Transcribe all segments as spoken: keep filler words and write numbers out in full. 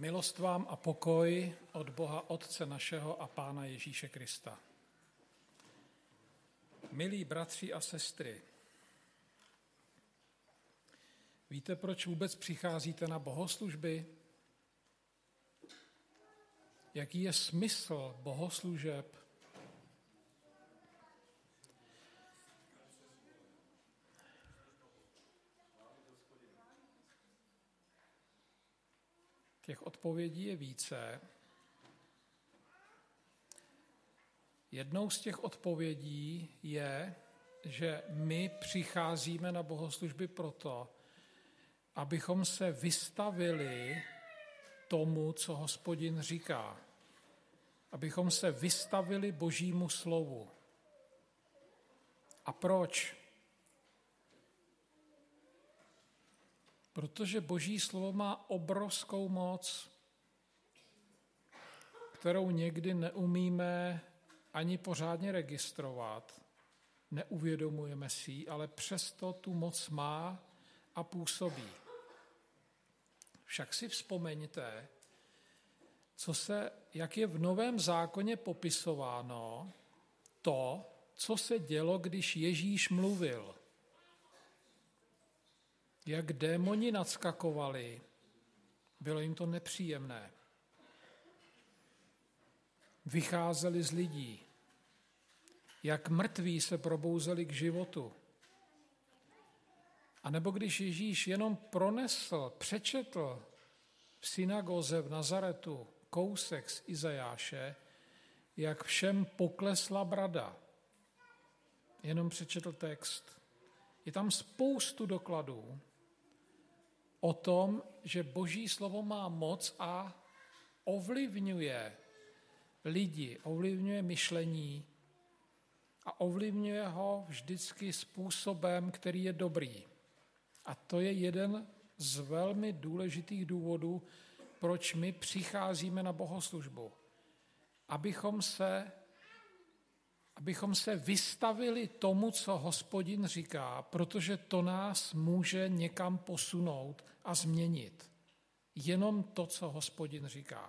Milost vám a pokoj od Boha Otce našeho a Pána Ježíše Krista. Milí bratři a sestry, víte, proč vůbec přicházíte na bohoslužby? Jaký je smysl bohoslužeb? Těch odpovědí je více. Jednou z těch odpovědí je, že my přicházíme na bohoslužby proto, abychom se vystavili tomu, co Hospodin říká. Abychom se vystavili Božímu slovu. A proč? Protože Boží slovo má obrovskou moc, kterou někdy neumíme ani pořádně registrovat, neuvědomujeme si ji, ale přesto tu moc má a působí. Však si vzpomeňte, co se, jak je v Novém zákoně popisováno to, co se dělo, když Ježíš mluvil. Jak démoni nadskakovali, bylo jim to nepříjemné. Vycházeli z lidí, jak mrtví se probouzeli k životu. A nebo když Ježíš jenom pronesl, přečetl v synagoze v Nazaretu kousek z Izajáše, jak všem poklesla brada. Jenom přečetl text. Je tam spoustu dokladů o tom, že Boží slovo má moc a ovlivňuje lidi, ovlivňuje myšlení a ovlivňuje ho vždycky způsobem, který je dobrý. A to je jeden z velmi důležitých důvodů, proč my přicházíme na bohoslužbu. Abychom se, abychom se vystavili tomu, co Hospodin říká, protože to nás může někam posunout a změnit. Jenom to, co Hospodin říká.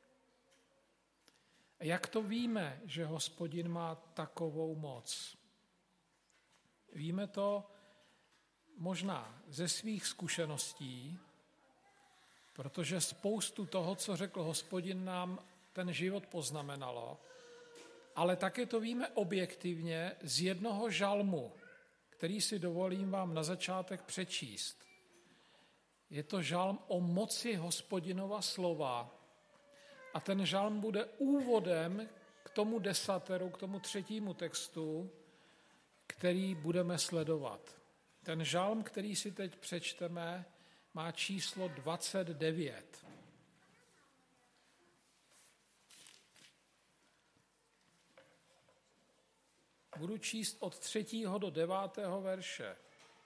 A jak to víme, že Hospodin má takovou moc? Víme to možná ze svých zkušeností, protože spoustu toho, co řekl Hospodin, nám ten život poznamenalo, ale také to víme objektivně z jednoho žalmu, který si dovolím vám na začátek přečíst. Je to žalm o moci Hospodinova slova a ten žalm bude úvodem k tomu desateru, k tomu třetímu textu, který budeme sledovat. Ten žalm, který si teď přečteme, má číslo dvacet devět. Budu číst od třetího do devátého verše.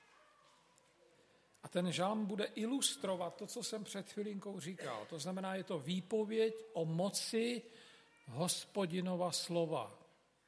A ten žalm bude ilustrovat to, co jsem před chvilinkou říkal. To znamená, je to výpověď o moci Hospodinova slova.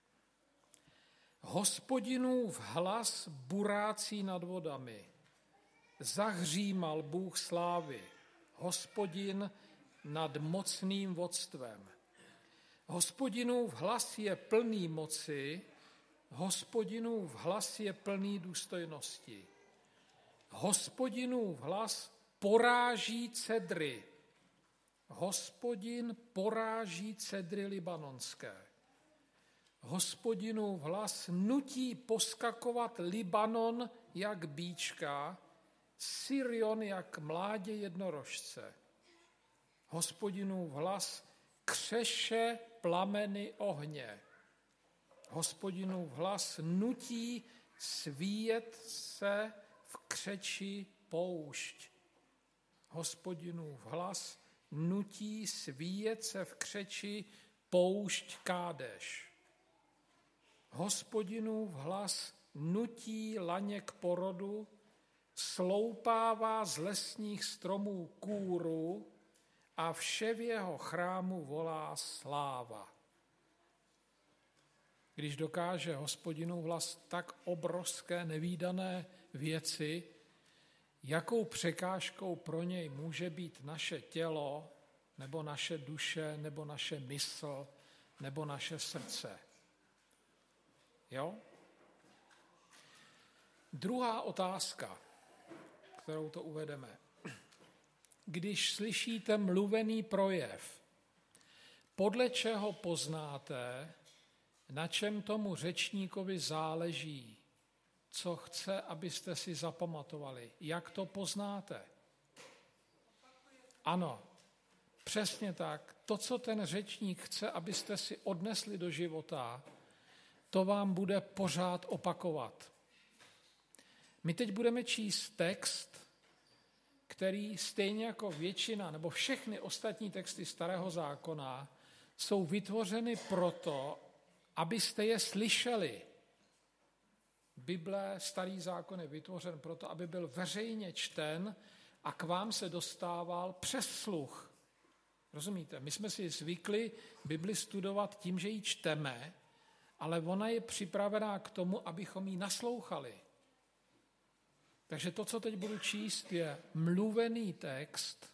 Hospodinův hlas burácí nad vodami. Zahřímal Bůh slávy. Hospodin nad mocným vodstvem. Hospodinův hlas je plný moci, Hospodinův hlas je plný důstojnosti. Hospodinův hlas poráží cedry. Hospodin poráží cedry libanonské. Hospodinův hlas nutí poskakovat Libanon jak býčka, Sirion jak mládě jednorožce. Hospodinův hlas křeše plameny ohně. Hospodinův hlas nutí svíjet se v křeči poušť. Hospodinův hlas nutí svíjet se v křeči poušť Kádeš. Hospodinův hlas nutí laně k porodu, sloupává z lesních stromů kůru a vše v jeho chrámu volá sláva. Když dokáže Hospodinův hlas tak obrovské nevídané věci, jakou překážkou pro něj může být naše tělo, nebo naše duše, nebo naše mysl, nebo naše srdce. Jo? Druhá otázka, kterou to uvedeme. Když slyšíte mluvený projev, podle čeho poznáte, na čem tomu řečníkovi záleží, co chce, abyste si zapamatovali? Jak to poznáte? Ano, přesně tak. To, co ten řečník chce, abyste si odnesli do života, to vám bude pořád opakovat. My teď budeme číst text, který stejně jako většina nebo všechny ostatní texty Starého zákona jsou vytvořeny proto, abyste je slyšeli. Bible, Starý zákon je vytvořen proto, aby byl veřejně čten a k vám se dostával přes sluch. Rozumíte? My jsme si zvykli Bibli studovat tím, že ji čteme, ale ona je připravená k tomu, abychom ji naslouchali. Takže to, co teď budu číst, je mluvený text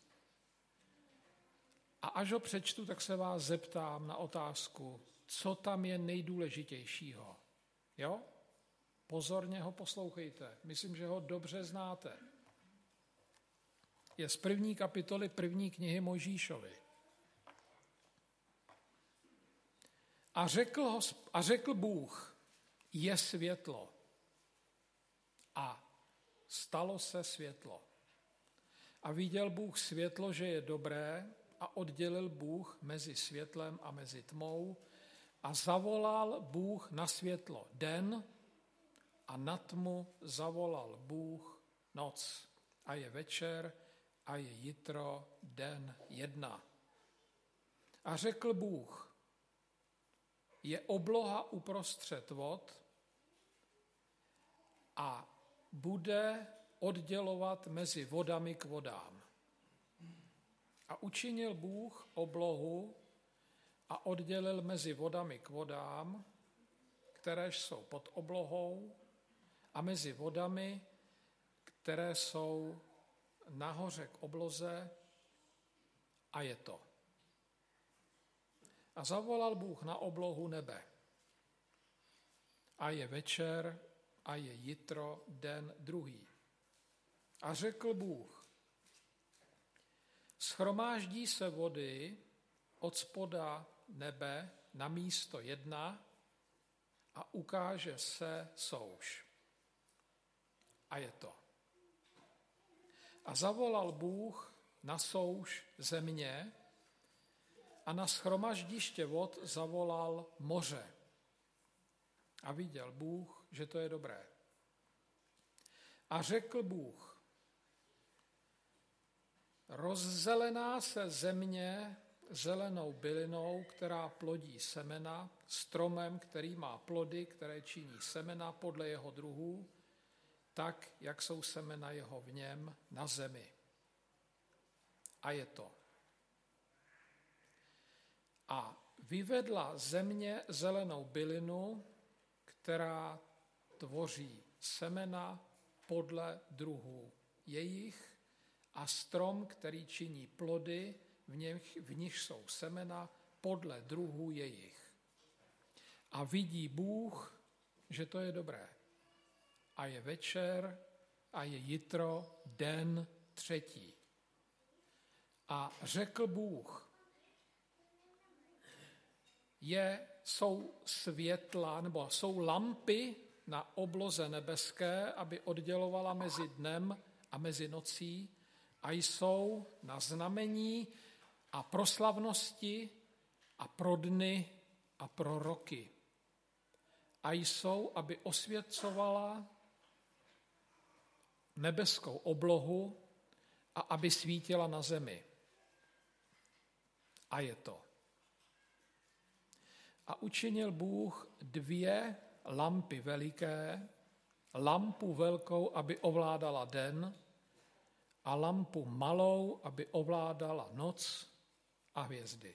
a až ho přečtu, tak se vás zeptám na otázku, co tam je nejdůležitějšího. Jo? Pozorně ho poslouchejte. Myslím, že ho dobře znáte. Je z první kapitoly první knihy Mojžíšovy. A řekl, a řekl Bůh, je světlo. A stalo se světlo. A viděl Bůh světlo, že je dobré, a oddělil Bůh mezi světlem a mezi tmou a zavolal Bůh na světlo den a na tmu zavolal Bůh noc. A je večer a je jitro den jedna. A řekl Bůh, je obloha uprostřed vod a bude oddělovat mezi vodami k vodám. A učinil Bůh oblohu a oddělil mezi vodami k vodám, které jsou pod oblohou, a mezi vodami, které jsou nahoře k obloze, a je to. A zavolal Bůh na oblohu nebe. A je večer a je jitro den druhý. A řekl Bůh, shromáždí se vody od spoda nebe na místo jedna a ukáže se souš. A je to. A zavolal Bůh na souš země a na shromaždiště vod zavolal moře. A viděl Bůh, že to je dobré. A řekl Bůh, rozzelená se země zelenou bylinou, která plodí semena, stromem, který má plody, které činí semena podle jeho druhů, tak, jak jsou semena jeho v něm na zemi. A je to. A vyvedla země zelenou bylinu, která tvoří semena podle druhů jejich, a strom, který činí plody, v nich, v nich jsou semena podle druhů jejich. A vidí Bůh, že to je dobré. A je večer a je jitro den třetí. A řekl Bůh, je, jsou světla, nebo jsou lampy na obloze nebeské, aby oddělovala mezi dnem a mezi nocí, a jsou na znamení a pro slavnosti a pro dny a pro roky. A jsou, aby osvěcovala nebeskou oblohu a aby svítila na zemi. A je to. A učinil Bůh dvě lampy veliké, lampu velkou, aby ovládala den, a lampu malou, aby ovládala noc a hvězdy.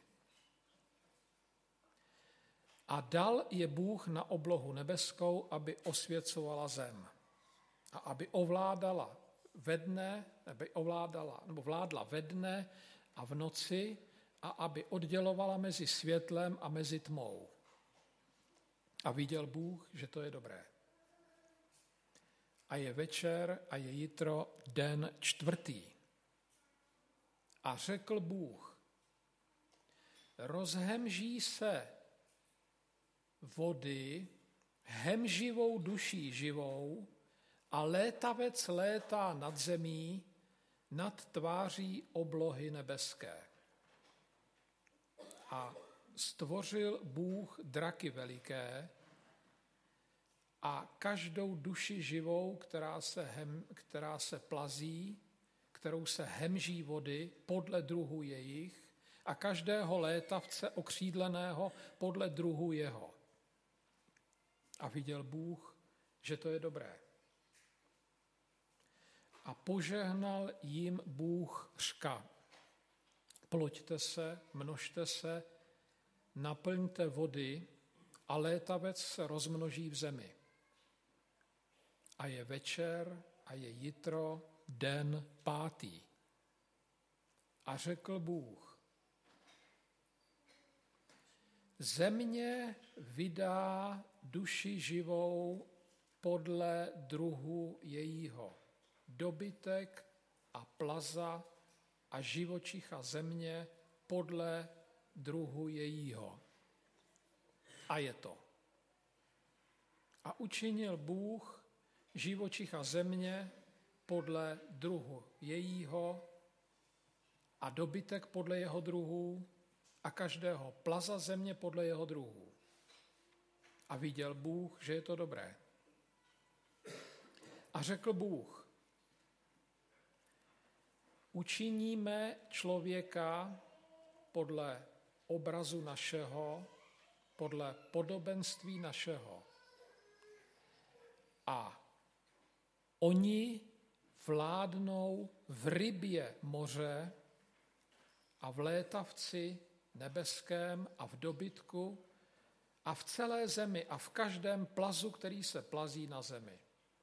A dal je Bůh na oblohu nebeskou, aby osvěcovala zem a aby ovládala ve dne, aby ovládala, nebo vládla ve dne a v noci a aby oddělovala mezi světlem a mezi tmou. A viděl Bůh, že to je dobré. A je večer a je jitro den čtvrtý. A řekl Bůh, rozhemží se vody hemživou duší živou a létavec létá nad zemí, nad tváří oblohy nebeské. A stvořil Bůh draky veliké a každou duši živou, která se, hem, která se plazí, kterou se hemží vody podle druhu jejich, a každého létavce okřídleného podle druhu jeho. A viděl Bůh, že to je dobré. A požehnal jim Bůh řka. Ploďte se, množte se, naplňte vody a létavec se rozmnoží v zemi. A je večer a je jitro den pátý. A řekl Bůh, země vydá duši živou podle druhu jejího, dobytek a plaza a živočicha země podle druhu jejího. A je to. A učinil Bůh živočicha země podle druhu jejího a dobytek podle jeho druhu a každého plaza země podle jeho druhu. A viděl Bůh, že je to dobré. A řekl Bůh, učiníme člověka podle obrazu našeho, podle podobenství našeho. A oni vládnou v rybě moře a v létavci nebeském a v dobytku a v celé zemi a v každém plazu, který se plazí na zemi.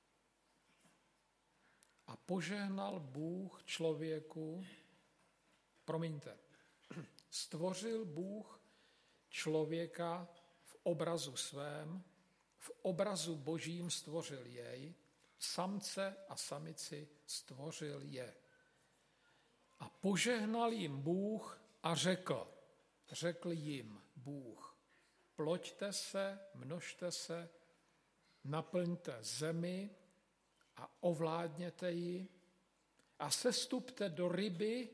A požehnal Bůh člověku, promiňte, stvořil Bůh člověka v obrazu svém, v obrazu božím stvořil jej, samce a samici stvořil je. A požehnal jim Bůh a řekl, řekl jim Bůh, ploďte se, množte se, naplňte zemi a ovládněte ji a sestupte do ryby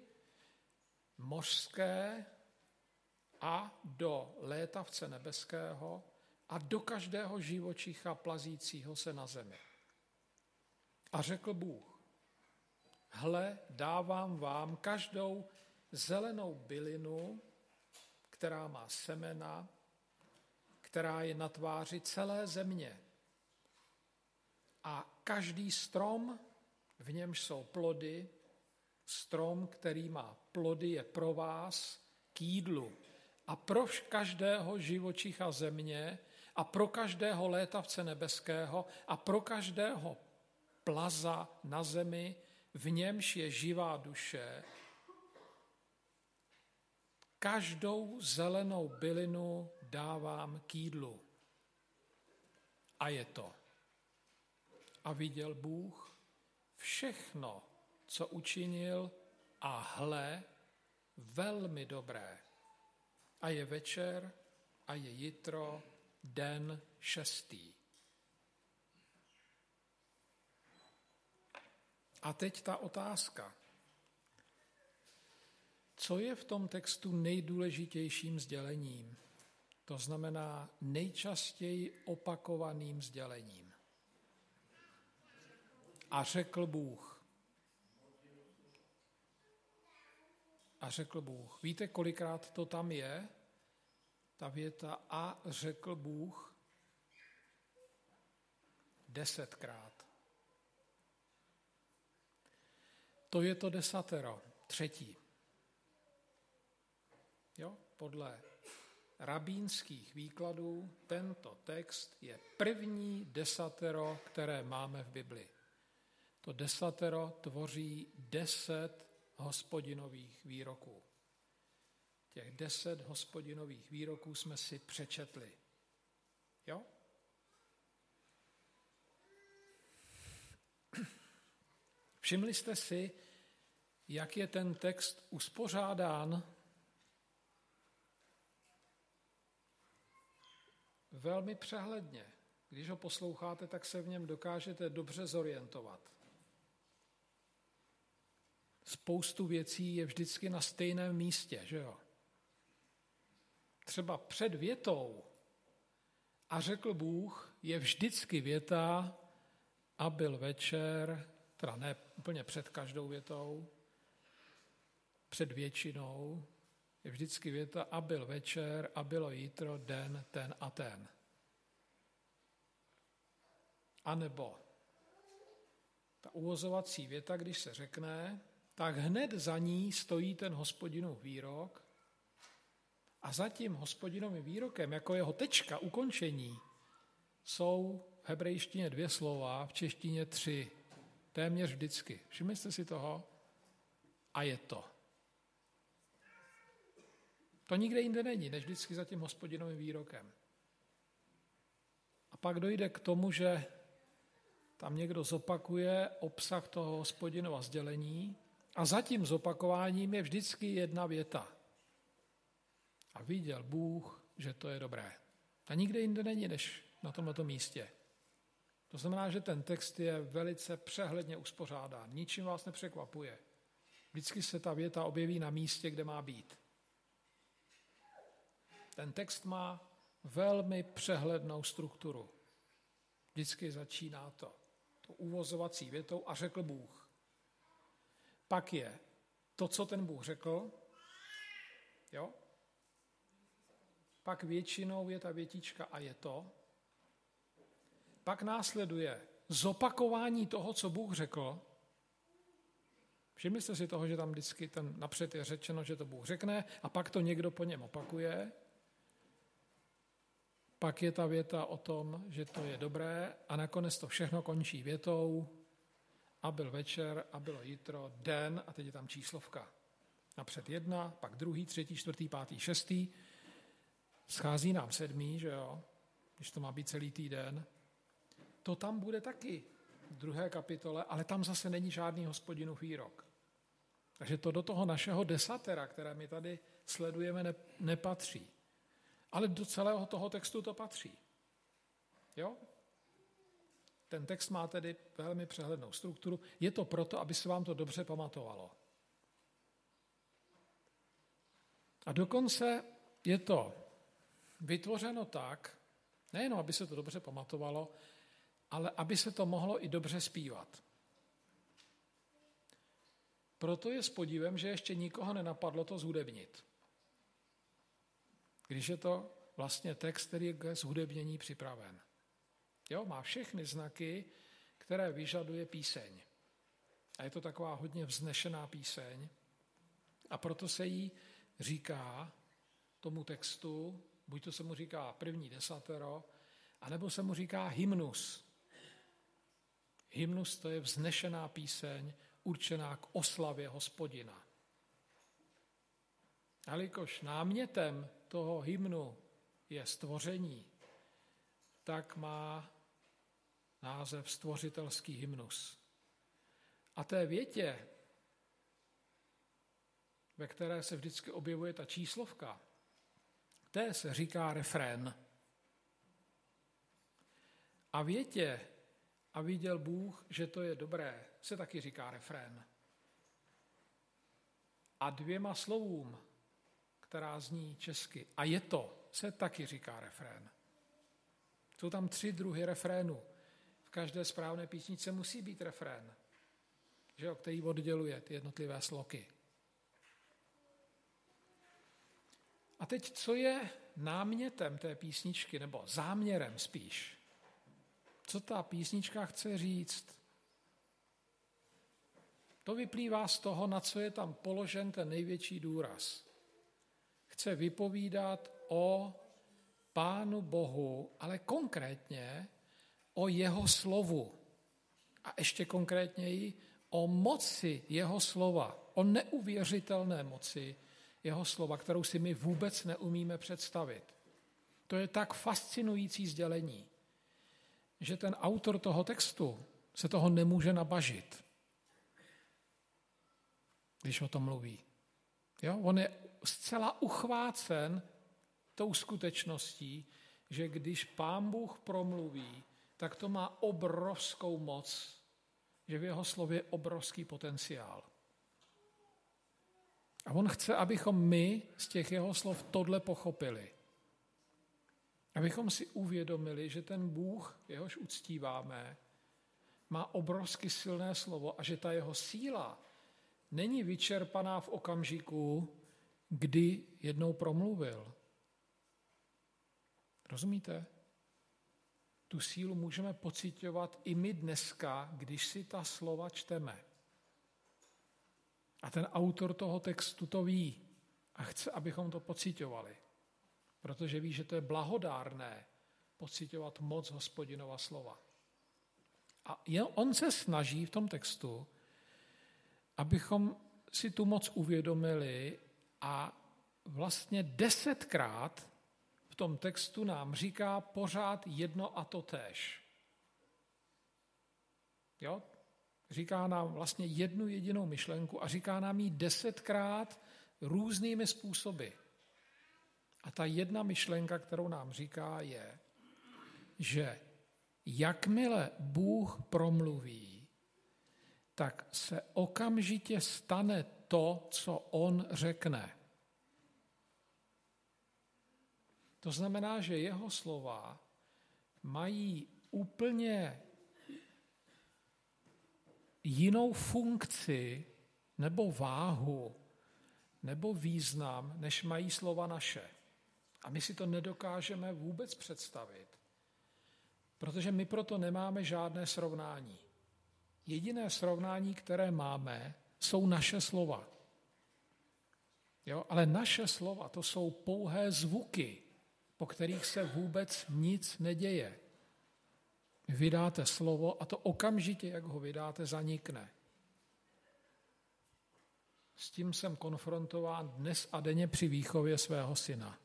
mořské a do létavce nebeského a do každého živočicha plazícího se na zemi. A řekl Bůh, hle, dávám vám každou zelenou bylinu, která má semena, která je na tváři celé země. A každý strom, v němž jsou plody, strom, který má plody, je pro vás k jídlu. A pro každého živočicha země a pro každého létavce nebeského a pro každého plaza na zemi, v němž je živá duše, každou zelenou bylinu dávám k jídlu. A je to. A viděl Bůh všechno, co učinil, a hle, velmi dobré. A je večer a je jitro den šestý. A teď ta otázka. Co je v tom textu nejdůležitějším sdělením? To znamená nejčastěji opakovaným sdělením. A řekl Bůh. A řekl Bůh. Víte, kolikrát to tam je? Ta věta a řekl Bůh desetkrát. To je to desatero, třetí. Jo? Podle rabínských výkladů tento text je první desatero, které máme v Bibli. To desatero tvoří deset hospodinových výroků. Těch deset Hospodinových výroků jsme si přečetli. Jo? Všimli jste si, jak je ten text uspořádán? Velmi přehledně. Když ho posloucháte, tak se v něm dokážete dobře zorientovat. Spoustu věcí je vždycky na stejném místě, že jo? Třeba před větou a řekl Bůh je vždycky věta a byl večer, teda ne úplně před každou větou, před většinou je vždycky věta a byl večer a bylo jítro, den, ten a ten. A nebo ta uvozovací věta, když se řekne, tak hned za ní stojí ten Hospodinův výrok a za tím Hospodinovým výrokem, jako jeho tečka, ukončení, jsou v hebrejštině dvě slova, v češtině tři, téměř vždycky. Všimli jste si toho? A je to. To nikde jinde není, než vždycky za tím Hospodinovým výrokem. A pak dojde k tomu, že tam někdo zopakuje obsah toho Hospodinova sdělení a za tím zopakováním je vždycky jedna věta. A viděl Bůh, že to je dobré. A nikde jinde není, než na tomto místě. To znamená, že ten text je velice přehledně uspořádán. Ničím vás nepřekvapuje. Vždycky se ta věta objeví na místě, kde má být. Ten text má velmi přehlednou strukturu. Vždycky začíná to, to uvozovací větou a řekl Bůh. Pak je to, co ten Bůh řekl, jo? Pak většinou je ta větička a je to. Pak následuje zopakování toho, co Bůh řekl. Všimli jste si toho, že tam vždycky ten napřed je řečeno, že to Bůh řekne a pak to někdo po něm opakuje. Pak je ta věta o tom, že to je dobré a nakonec to všechno končí větou a byl večer a bylo jítro, den a teď je tam číslovka. Napřed jedna, pak druhý, třetí, čtvrtý, pátý, šestý. Schází nám sedmý, že jo, když to má být celý týden. To tam bude taky v druhé kapitole, ale tam zase není žádný Hospodinův výrok. Takže to do toho našeho desatera, které my tady sledujeme, ne, nepatří. Ale do celého toho textu to patří. Jo? Ten text má tedy velmi přehlednou strukturu. Je to proto, aby se vám to dobře pamatovalo. A dokonce je to vytvořeno tak, nejenom aby se to dobře pamatovalo, ale aby se to mohlo i dobře zpívat. Proto je s podívem, že ještě nikoho nenapadlo to zhudebnit. Když je to vlastně text, který je k zhudebnění připraven. Jo, má všechny znaky, které vyžaduje píseň. A je to taková hodně vznešená píseň. A proto se jí říká tomu textu, buď to se mu říká první desatero, anebo se mu říká hymnus. Hymnus to je vznešená píseň, určená k oslavě Hospodina. Jelikož námětem toho hymnu je stvoření, tak má název stvořitelský hymnus. A té větě, ve které se vždycky objevuje ta číslovka, té se říká refrén. A větě a viděl Bůh, že to je dobré, se taky říká refrén. A dvěma slovům, která zní česky, a je to, se taky říká refrén. Jsou tam tři druhy refrénu. V každé správné písničce musí být refrén, že jo, který odděluje ty jednotlivé sloky. A teď, co je námětem té písničky, nebo záměrem spíš? Co ta písnička chce říct? To vyplývá z toho, na co je tam položen ten největší důraz. Chce vypovídat o Pánu Bohu, ale konkrétně o jeho slovu. A ještě konkrétněji o moci jeho slova, o neuvěřitelné moci, jeho slova, kterou si my vůbec neumíme představit. To je tak fascinující sdělení, že ten autor toho textu se toho nemůže nabažit, když o tom mluví. Jo? On je zcela uchvácen tou skutečností, že když Pán Bůh promluví, tak to má obrovskou moc, že v jeho slově je obrovský potenciál. A on chce, abychom my z těch jeho slov tohle pochopili. Abychom si uvědomili, že ten Bůh, jehož uctíváme, má obrovsky silné slovo a že ta jeho síla není vyčerpaná v okamžiku, kdy jednou promluvil. Rozumíte? Tu sílu můžeme pociťovat i my dneska, když si ta slova čteme. A ten autor toho textu to ví a chce, abychom to pociťovali. Protože ví, že to je blahodárné pociťovat moc Hospodinova slova. A on se snaží v tom textu, abychom si tu moc uvědomili a vlastně desetkrát v tom textu nám říká pořád jedno a to též. Jo? Říká nám vlastně jednu jedinou myšlenku a říká nám ji desetkrát různými způsoby. A ta jedna myšlenka, kterou nám říká, je, že jakmile Bůh promluví, tak se okamžitě stane to, co on řekne. To znamená, že jeho slova mají úplně jinou funkci nebo váhu nebo význam, než mají slova naše. A my si to nedokážeme vůbec představit, protože my proto nemáme žádné srovnání. Jediné srovnání, které máme, jsou naše slova. Jo? Ale naše slova, to jsou pouhé zvuky, po kterých se vůbec nic neděje. Vydáte slovo a to okamžitě, jak ho vydáte, zanikne. S tím jsem konfrontován dnes a denně při výchově svého syna.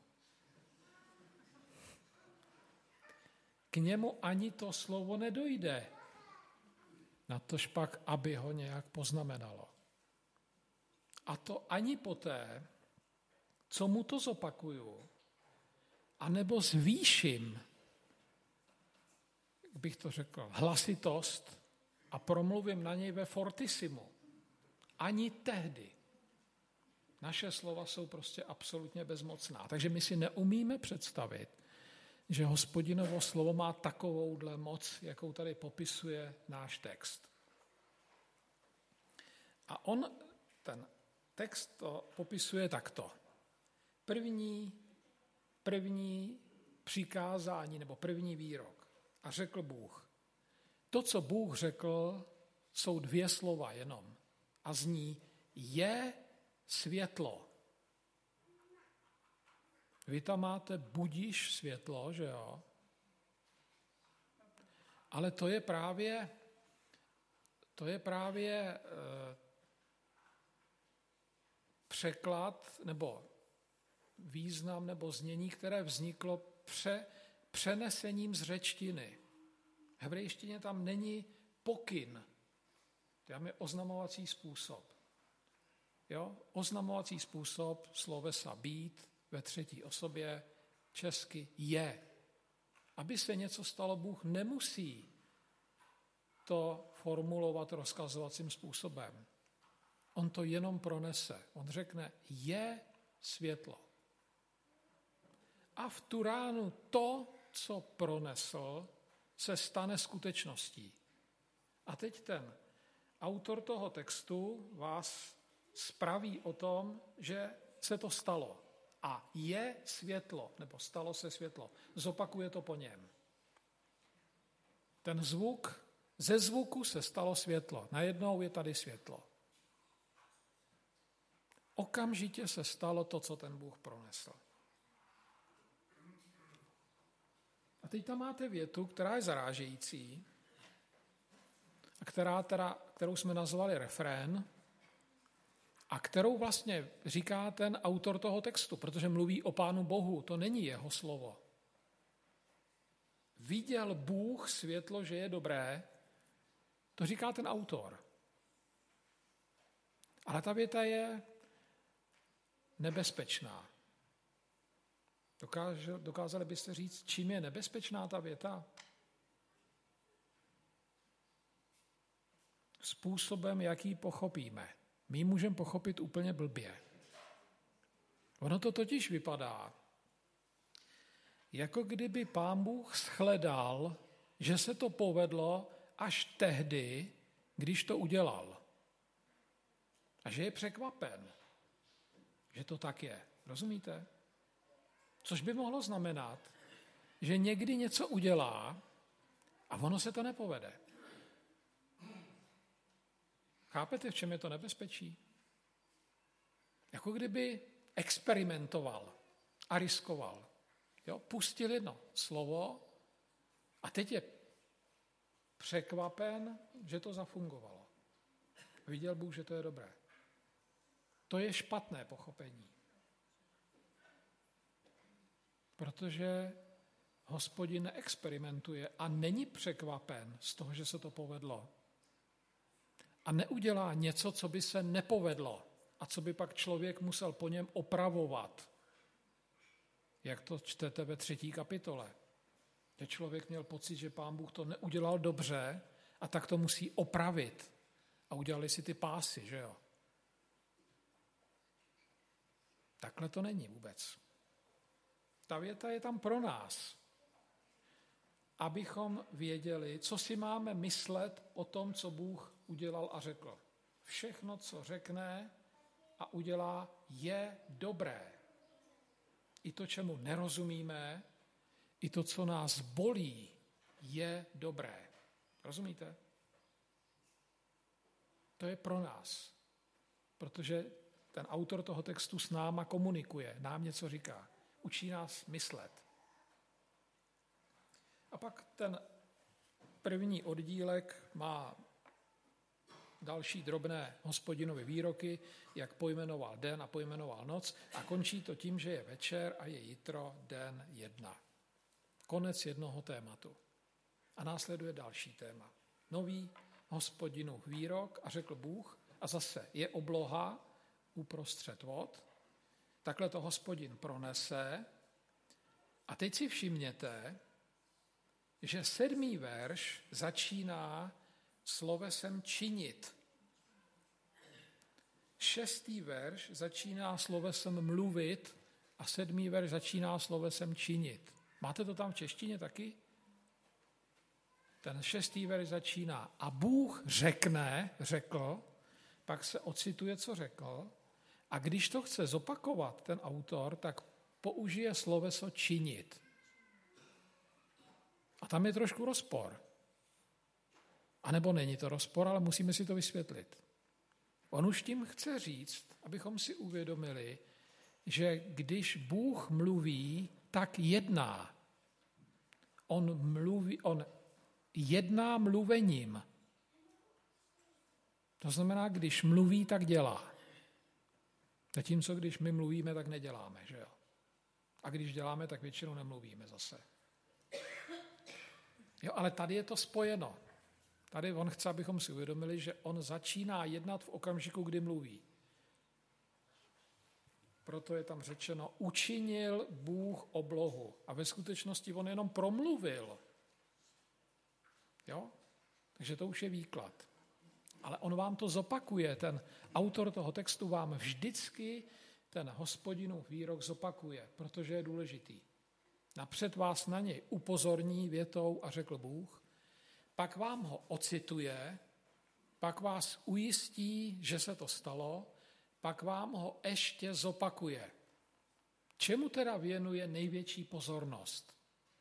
K němu ani to slovo nedojde. Natož pak, aby ho nějak poznamenalo. A to ani poté, co mu to zopakuju, anebo zvýším, jak bych to řekl, hlasitost a promluvím na něj ve fortissimo. Ani tehdy. Naše slova jsou prostě absolutně bezmocná. Takže my si neumíme představit, že Hospodinovo slovo má takovouhle moc, jakou tady popisuje náš text. A on ten text to popisuje takto. První, první přikázání nebo první výrok. A řekl Bůh. To, co Bůh řekl, jsou dvě slova jenom. A zní je světlo. Vy tam máte budíš světlo, že jo? Ale to je právě, to je právě e, překlad nebo význam nebo znění, které vzniklo pře, přenesením z řečtiny. V hebrejštině tam není pokyn, tam je oznamovací způsob. Jo? Oznamovací způsob slovesa být ve třetí osobě česky je. Aby se něco stalo, Bůh nemusí to formulovat rozkazovacím způsobem. On to jenom pronese. On řekne, je světlo. A v tu ránu to, co pronesl, se stane skutečností. A teď ten autor toho textu vás spraví o tom, že se to stalo. A je světlo, nebo stalo se světlo. Zopakuje to po něm. Ten zvuk, ze zvuku se stalo světlo. Najednou je tady světlo. Okamžitě se stalo to, co ten Bůh pronesl. A teď tam máte větu, která je zarážející, a která teda, kterou jsme nazvali refrén, a kterou vlastně říká ten autor toho textu, protože mluví o Pánu Bohu, to není jeho slovo. Viděl Bůh světlo, že je dobré, to říká ten autor. Ale ta věta je nebezpečná. Dokáže, dokázali byste říct, čím je nebezpečná ta věta? Způsobem, jaký pochopíme. My ji můžeme pochopit úplně blbě. Ono to totiž vypadá, jako kdyby Pán Bůh shledal, že se to povedlo až tehdy, když to udělal. A že je překvapen, že to tak je. Rozumíte? Což by mohlo znamenat, že někdy něco udělá a ono se to nepovede. Chápete, v čem je to nebezpečí? Jako kdyby experimentoval a riskoval. Jo? Pustil jedno slovo a teď je překvapen, že to zafungovalo. Viděl Bůh, že to je dobré. To je špatné pochopení. Protože Hospodin neexperimentuje a není překvapen z toho, že se to povedlo. A neudělá něco, co by se nepovedlo a co by pak člověk musel po něm opravovat. Jak to čtete ve třetí kapitole. Že člověk měl pocit, že Pán Bůh to neudělal dobře a tak to musí opravit. A udělali si ty pásy, že jo? Takhle to není vůbec. Ta věta je tam pro nás, abychom věděli, co si máme myslet o tom, co Bůh udělal a řekl. Všechno, co řekne a udělá, je dobré. I to, čemu nerozumíme, i to, co nás bolí, je dobré. Rozumíte? To je pro nás, protože ten autor toho textu s náma komunikuje, nám něco říká, učí nás myslet. A pak ten první oddílek má další drobné Hospodinovy výroky, jak pojmenoval den a pojmenoval noc a končí to tím, že je večer a je jitro den jedna. Konec jednoho tématu. A následuje další téma. Nový Hospodinův výrok a řekl Bůh a zase je obloha uprostřed vod. Takhle to Hospodin pronese a teď si všimněte, že sedmý verš začíná slovesem činit. Šestý verš začíná slovesem mluvit a sedmý verš začíná slovesem činit. Máte to tam v češtině taky? Ten šestý verš začíná a Bůh řekne, řekl, pak se ocituje, co řekl, a když to chce zopakovat ten autor, tak použije sloveso činit. A tam je trošku rozpor. A nebo není to rozpor, ale musíme si to vysvětlit. On už tím chce říct, abychom si uvědomili, že když Bůh mluví, tak jedná. On mluví, on jedná mluvením. To znamená, když mluví, tak dělá. Zatímco když my mluvíme, tak neděláme, že jo? A když děláme, tak většinou nemluvíme zase. Jo, ale tady je to spojeno. Tady on chce, abychom si uvědomili, že on začíná jednat v okamžiku, kdy mluví. Proto je tam řečeno, učinil Bůh oblohu. A ve skutečnosti on jenom promluvil. Jo? Takže to už je výklad. Ale on vám to zopakuje, ten autor toho textu vám vždycky ten Hospodinův výrok zopakuje, protože je důležitý. Napřed vás na něj upozorní větou a řekl Bůh, pak vám ho ocituje, pak vás ujistí, že se to stalo, pak vám ho ještě zopakuje. Čemu teda věnuje největší pozornost?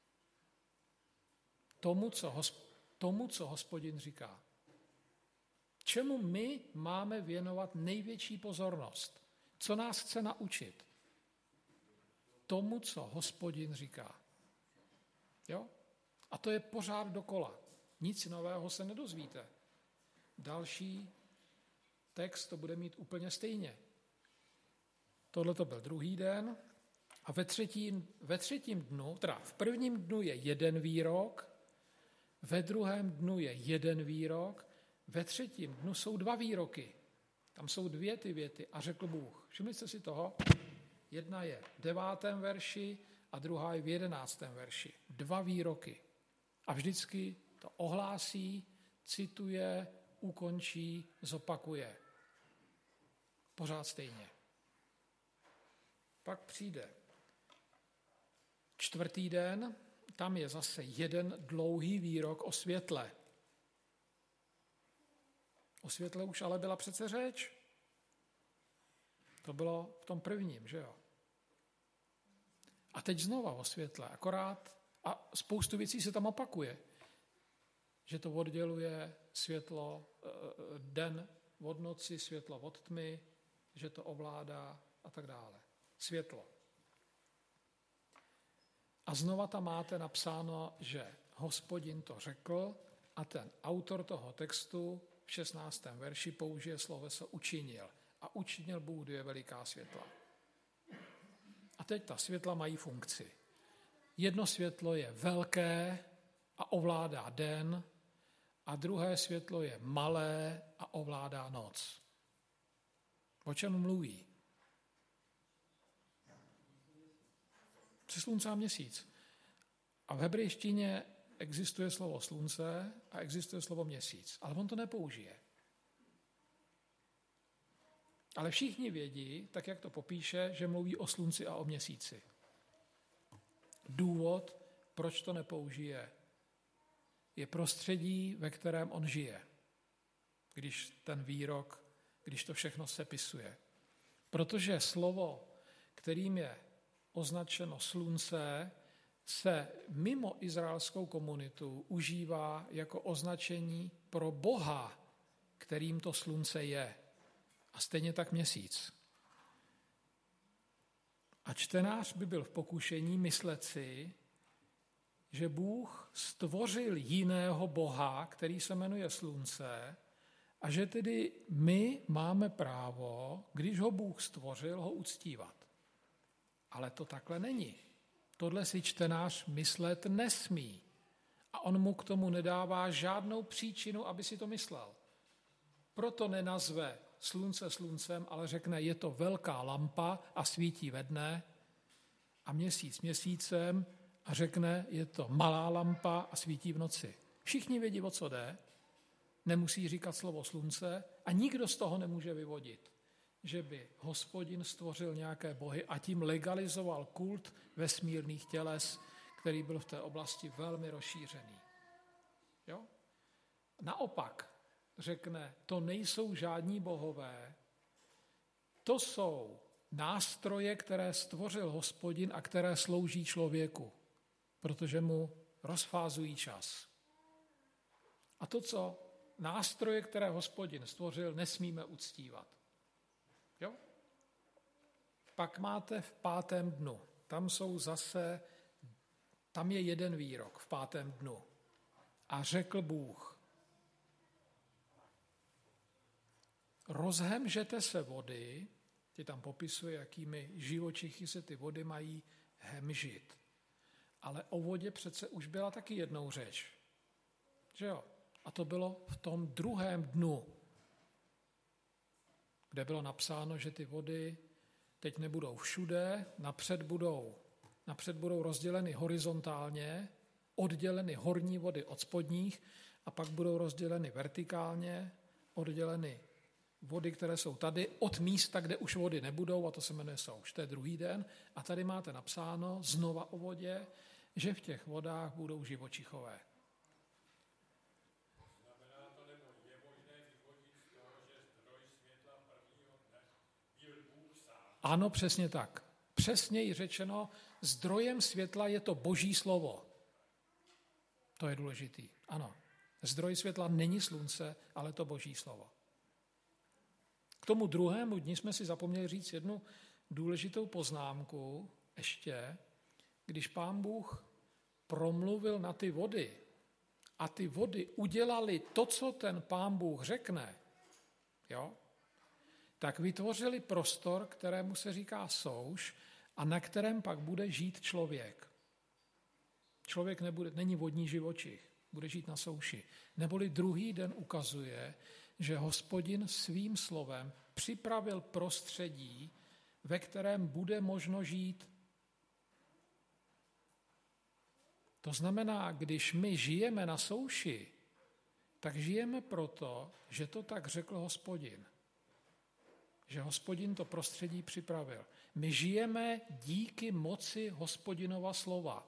Tomu, co, hosp- tomu, co Hospodin říká. Čemu my máme věnovat největší pozornost? Co nás chce naučit? Tomu, co Hospodin říká. Jo? A to je pořád dokola. Nic nového se nedozvíte. Další text to bude mít úplně stejně. Tohle to byl druhý den a ve třetím, ve třetím dnu, teda v prvním dnu je jeden výrok, ve druhém dnu je jeden výrok, ve třetím dnu jsou dva výroky. Tam jsou dvě ty věty a řekl Bůh. Všimli jste si toho? Jedna je v devátém verši a druhá je v jedenáctém verši. Dva výroky. A vždycky to ohlásí, cituje, ukončí, zopakuje. Pořád stejně. Pak přijde čtvrtý den, tam je zase jeden dlouhý výrok o světle. O světle už ale byla přece řeč. To bylo v tom prvním, že jo? A teď znova o světle, akorát a spoustu věcí se tam opakuje. Že to odděluje světlo, den od noci, světlo od tmy, že to ovládá a tak dále. Světlo. A znova tam máte napsáno, že Hospodin to řekl a ten autor toho textu v šestnáctém verši použije sloveso učinil. A učinil Bůh dvě veliká světla. A teď ta světla mají funkci. Jedno světlo je velké a ovládá den a druhé světlo je malé a ovládá noc. O čem mluví? Při slunce a měsíc. A v hebrejštině existuje slovo slunce a existuje slovo měsíc, ale on to nepoužije. Ale všichni vědí, tak jak to popíše, že mluví o slunci a o měsíci. Důvod, proč to nepoužije, je prostředí, ve kterém on žije. Když ten výrok, když to všechno sepisuje. Protože slovo, kterým je označeno slunce, se mimo izraelskou komunitu užívá jako označení pro Boha, kterým to slunce je. A stejně tak měsíc. A čtenář by byl v pokušení myslet si, že Bůh stvořil jiného Boha, který se jmenuje slunce, a že tedy my máme právo, když ho Bůh stvořil, ho uctívat. Ale to takhle není. Tohle si čtenář myslet nesmí. A on mu k tomu nedává žádnou příčinu, aby si to myslel. Proto nenazve slunce sluncem, ale řekne, je to velká lampa a svítí ve dne, a měsíc měsícem a řekne, je to malá lampa a svítí v noci. Všichni vědí, o co jde, nemusí říkat slovo slunce a nikdo z toho nemůže vyvodit, že by Hospodin stvořil nějaké bohy a tím legalizoval kult vesmírných těles, který byl v té oblasti velmi rozšířený. Jo? Naopak řekne, to nejsou žádní bohové, to jsou nástroje, které stvořil Hospodin a které slouží člověku, protože mu rozfázují čas. A to, co nástroje, které Hospodin stvořil, nesmíme uctívat. Jo? Pak máte v pátém dnu. Tam jsou zase, tam je jeden výrok v pátém dnu. A řekl Bůh, rozhemžete se vody, ty tam popisuje, jakými živočichy se ty vody mají hemžit. Ale o vodě přece už byla taky jednou řeč. Že jo? A to bylo v tom druhém dnu, kde bylo napsáno, že ty vody teď nebudou všude, napřed budou, napřed budou rozděleny horizontálně, odděleny horní vody od spodních a pak budou rozděleny vertikálně, odděleny vody, které jsou tady, od místa, kde už vody nebudou, a to se jmenuje souš. To je druhý den. A tady máte napsáno znova o vodě, že v těch vodách budou živočichové. Znamená to, nebo je možné vyvodit z toho, že zdroj světla prvního dne byl Bůh sám? Ano, přesně tak. Přesněji řečeno, zdrojem světla je to Boží slovo. To je důležitý. Ano. Zdroj světla není slunce, ale to Boží slovo. K tomu druhému dni jsme si zapomněli říct jednu důležitou poznámku ještě, když Pán Bůh promluvil na ty vody a ty vody udělali to, co ten Pán Bůh řekne, jo? tak vytvořili prostor, kterému se říká souš a na kterém pak bude žít člověk. Člověk nebude, není vodní živočich, bude žít na souši. Neboli druhý den ukazuje, že Hospodin svým slovem připravil prostředí, ve kterém bude možno žít. To znamená, když my žijeme na souši, tak žijeme proto, že to tak řekl Hospodin. Že Hospodin to prostředí připravil. My žijeme díky moci Hospodinova slova.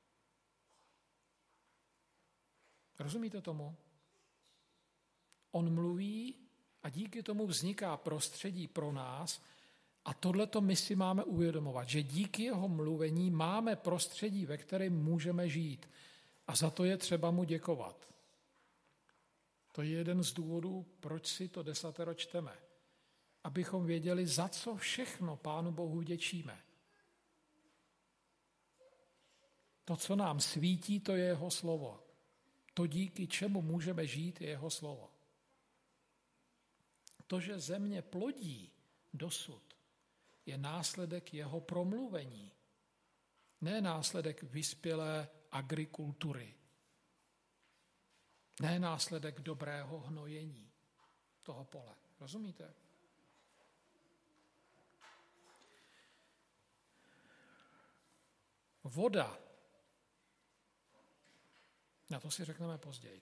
Rozumíte tomu? On mluví a díky tomu vzniká prostředí pro nás a tohleto my si máme uvědomovat, že díky jeho mluvení máme prostředí, ve kterém můžeme žít a za to je třeba mu děkovat. To je jeden z důvodů, proč si to desatero čteme. Abychom věděli, za co všechno Pánu Bohu vděčíme. To, co nám svítí, to je jeho slovo. To, díky čemu můžeme žít, je jeho slovo. To, že země plodí dosud, je následek jeho promluvení. Ne následek vyspělé agrikultury. Ne následek dobrého hnojení toho pole. Rozumíte? Voda. Na to si řekneme později.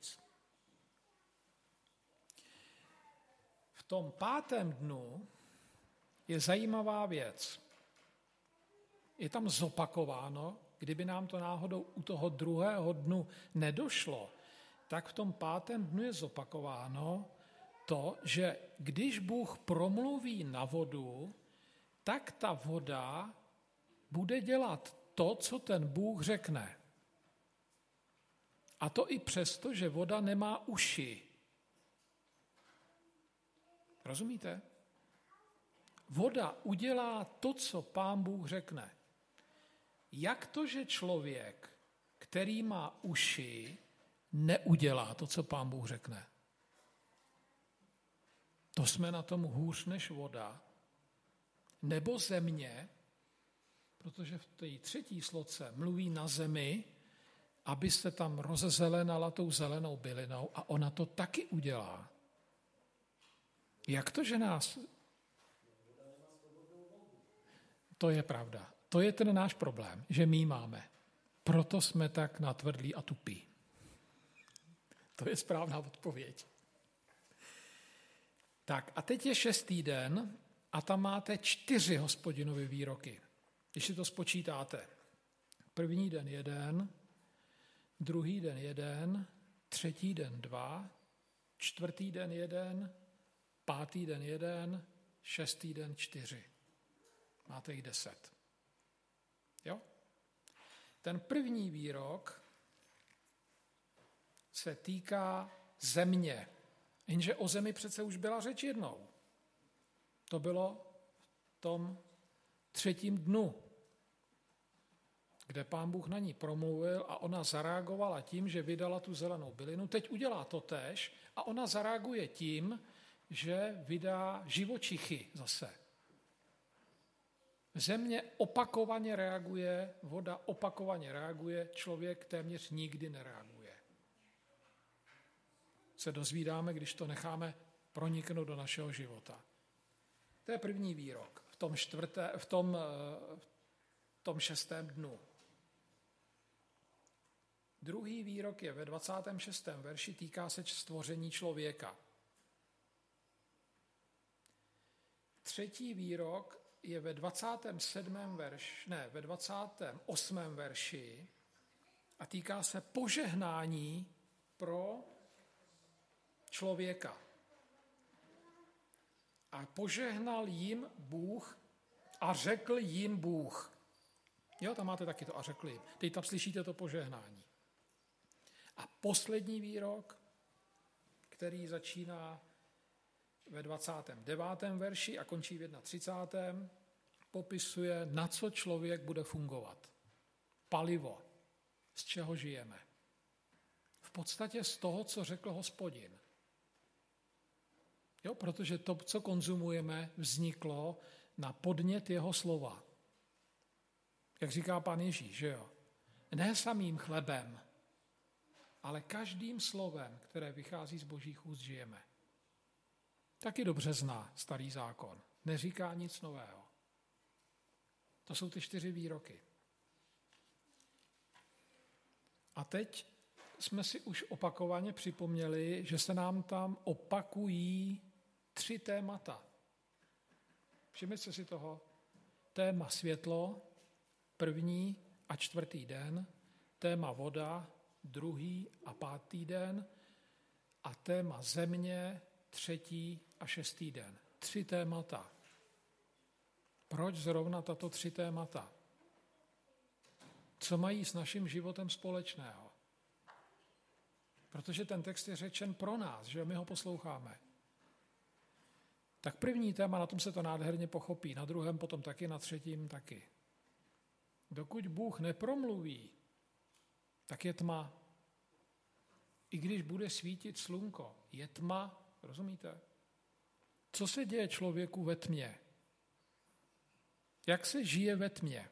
V tom pátém dnu je zajímavá věc. Je tam zopakováno, kdyby nám to náhodou u toho druhého dnu nedošlo, tak v tom pátém dnu je zopakováno to, že když Bůh promluví na vodu, tak ta voda bude dělat to, co ten Bůh řekne. A to i přesto, že voda nemá uši. Rozumíte? Voda udělá to, co Pán Bůh řekne. Jak to, že člověk, který má uši, neudělá to, co Pán Bůh řekne? To jsme na tom hůř než voda. Nebo země, protože v té třetí sloce mluví na zemi, aby se tam rozezelenala tou zelenou bylinou a ona to taky udělá. Jak to, že nás... To je pravda. To je ten náš problém, že my máme. Proto jsme tak natvrdlí a tupí. To je správná odpověď. Tak a teď je šestý den a tam máte čtyři Hospodinovy výroky. Když si to spočítáte. První den jeden, druhý den jeden, třetí den dva, čtvrtý den jeden, pátý den jeden, šestý den čtyři. Máte jich deset. Jo? Ten první výrok se týká země. Jenže o zemi přece už byla řeč jednou. To bylo v tom třetím dnu, kde Pán Bůh na ní promluvil a ona zareagovala tím, že vydala tu zelenou bylinu. Teď udělá to též a ona zareaguje tím, že vydá živočichy zase. Země opakovaně reaguje, voda opakovaně reaguje, člověk téměř nikdy nereaguje. Se dozvídáme, když to necháme proniknout do našeho života. To je první výrok v tom, čtvrté, v tom, v tom šestém dnu. Druhý výrok je ve dvacátém šestém verši, týká se stvoření člověka. Třetí výrok je ve dvacátém sedmém verši, ne, ve dvacátém osmém verši a týká se požehnání pro člověka. A požehnal jim Bůh a řekl jim Bůh. Jo, tam máte taky to a řekl jim. Teď tam slyšíte to požehnání. A poslední výrok, který začíná ve dvacátém devátém verši a končí v třicátém prvním popisuje, na co člověk bude fungovat. Palivo, z čeho žijeme. V podstatě z toho, co řekl Hospodin. Jo, protože to, co konzumujeme, vzniklo na podnět jeho slova. Jak říká Pán Ježíš, že jo? Ne samým chlebem, ale každým slovem, které vychází z Božích úst, žijeme. Taky dobře zná Starý zákon. Neříká nic nového. To jsou ty čtyři výroky. A teď jsme si už opakovaně připomněli, že se nám tam opakují tři témata. Všimněte si toho. Téma světlo, první a čtvrtý den, téma voda, druhý a pátý den a téma země, třetí a šestý den. Tři témata. Proč zrovna tato tři témata? Co mají s naším životem společného? Protože ten text je řečen pro nás, že my ho posloucháme. Tak první téma, na tom se to nádherně pochopí, na druhém potom taky, na třetím taky. Dokud Bůh nepromluví, tak je tma. I když bude svítit slunko, je tma, rozumíte? Co se děje člověku ve tmě? Jak se žije ve tmě?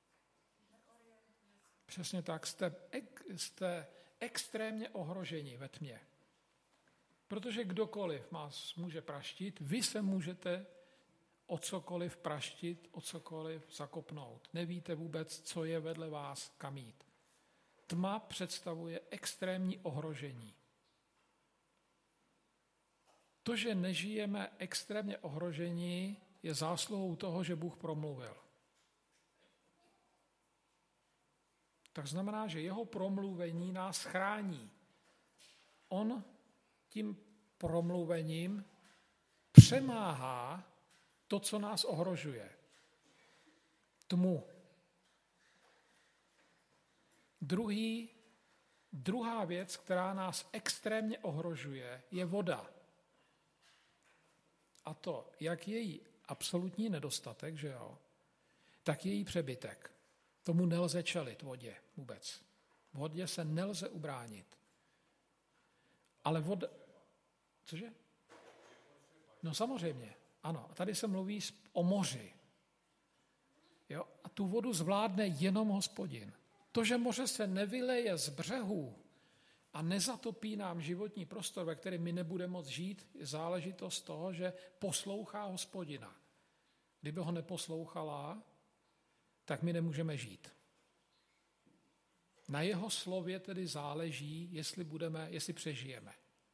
Přesně tak, jste, jste extrémně ohroženi ve tmě. Protože kdokoliv vás může praštit, vy se můžete o cokoliv praštit, o cokoliv zakopnout. Nevíte vůbec, co je vedle vás, kam jít. Tma představuje extrémní ohrožení. To, že nežijeme extrémně ohrožení, je zásluhou toho, že Bůh promluvil. Tak znamená, že jeho promluvení nás chrání. On tím promluvením přemáhá to, co nás ohrožuje. Tmu. Druhý, druhá věc, která nás extrémně ohrožuje, je voda. A to, jak její absolutní nedostatek, že jo, tak její přebytek. Tomu nelze čelit vodě vůbec. Vodě se nelze ubránit. Ale voda... Cože? No samozřejmě, ano. A tady se mluví o moři. Jo? A tu vodu zvládne jenom Hospodin. To, že moře se nevyleje z břehů a nezatopí nám životní prostor, ve kterém my nebudeme moct žít, je záležitost toho, že poslouchá Hospodina. Kdyby ho neposlouchala, tak my nemůžeme žít. Na jeho slově tedy záleží, jestli budeme, jestli přežijeme.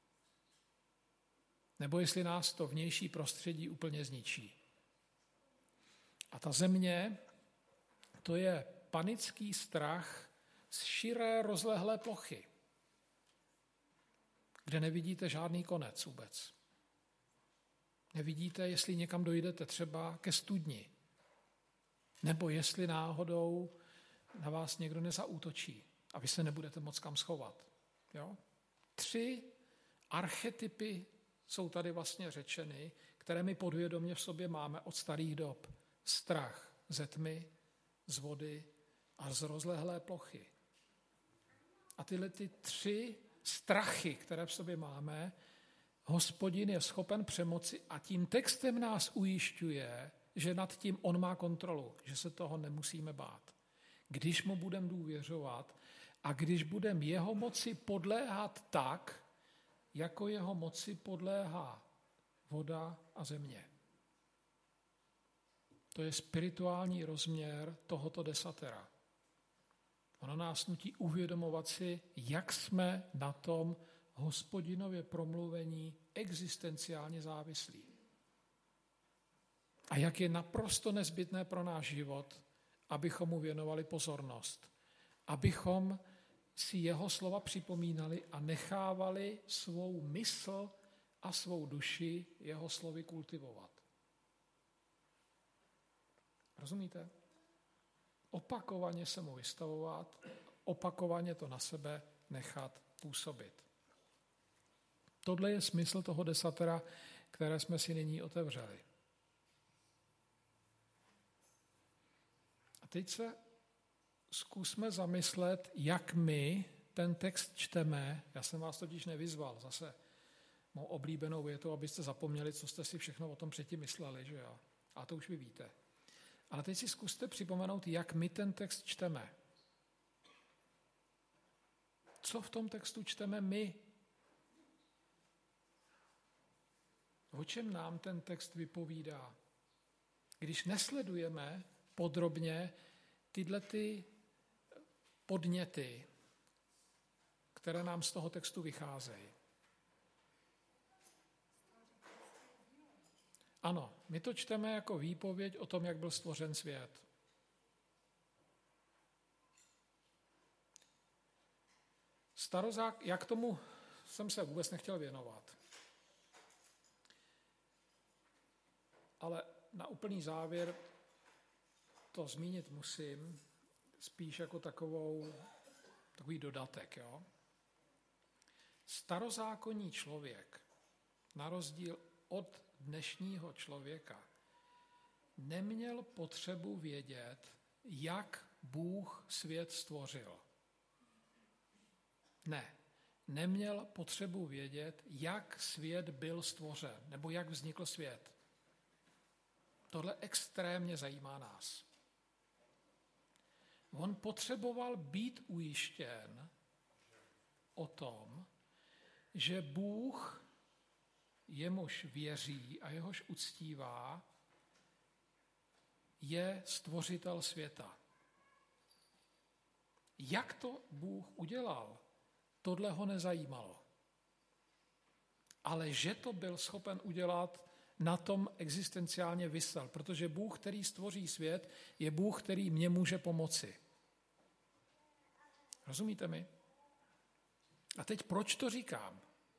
Nebo jestli nás to vnější prostředí úplně zničí. A ta země, to je panický strach z širé rozlehlé plochy, kde nevidíte žádný konec vůbec. Nevidíte, jestli někam dojdete třeba ke studni, nebo jestli náhodou na vás někdo nezaútočí a vy se nebudete moc kam schovat. Jo? Tři archetypy jsou tady vlastně řečeny, které my podvědomě v sobě máme od starých dob. Strach ze tmy, z vody a z rozlehlé plochy. A tyhle ty tři strachy, které v sobě máme, Hospodin je schopen přemoci a tím textem nás ujišťuje, že nad tím on má kontrolu, že se toho nemusíme bát. Když mu budeme důvěřovat a když budeme jeho moci podléhat tak, jako jeho moci podléhá voda a země. To je spirituální rozměr tohoto desatera. Ono nás nutí uvědomovat si, jak jsme na tom Hospodinově promluvení existenciálně závislí. A jak je naprosto nezbytné pro náš život, abychom mu věnovali pozornost. Abychom si jeho slova připomínali a nechávali svou mysl a svou duši jeho slovy kultivovat. Rozumíte? Opakovaně se mu vystavovat, opakovaně to na sebe nechat působit. Tohle je smysl toho desatera, které jsme si nyní otevřeli. A teď se zkusme zamyslet, jak my ten text čteme. Já jsem vás totiž nevyzval zase, mou oblíbenou větu, abyste zapomněli, co jste si všechno o tom předtím mysleli, že jo? A to už vy víte. Ale teď si zkuste připomenout, jak my ten text čteme. Co v tom textu čteme my? O čem nám ten text vypovídá? Když nesledujeme podrobně tyhle ty podněty, které nám z toho textu vycházejí. Ano, my to čteme jako výpověď o tom, jak byl stvořen svět. Starozák, jak tomu jsem se vůbec nechtěl věnovat. Ale na úplný závěr to zmínit musím, spíš jako takovou, takový dodatek. Jo? Starozákonní člověk, na rozdíl od dnešního člověka, neměl potřebu vědět, jak Bůh svět stvořil. Ne, neměl potřebu vědět, jak svět byl stvořen, nebo jak vznikl svět. Tohle extrémně zajímá nás. On potřeboval být ujištěn o tom, že Bůh, jemuž věří a jehož uctívá, je stvořitel světa. Jak to Bůh udělal, tohle ho nezajímalo. Ale že to byl schopen udělat, na tom existenciálně visel, protože Bůh, který stvoří svět, je Bůh, který mě může pomoci. Rozumíte mi? A teď proč to říkám?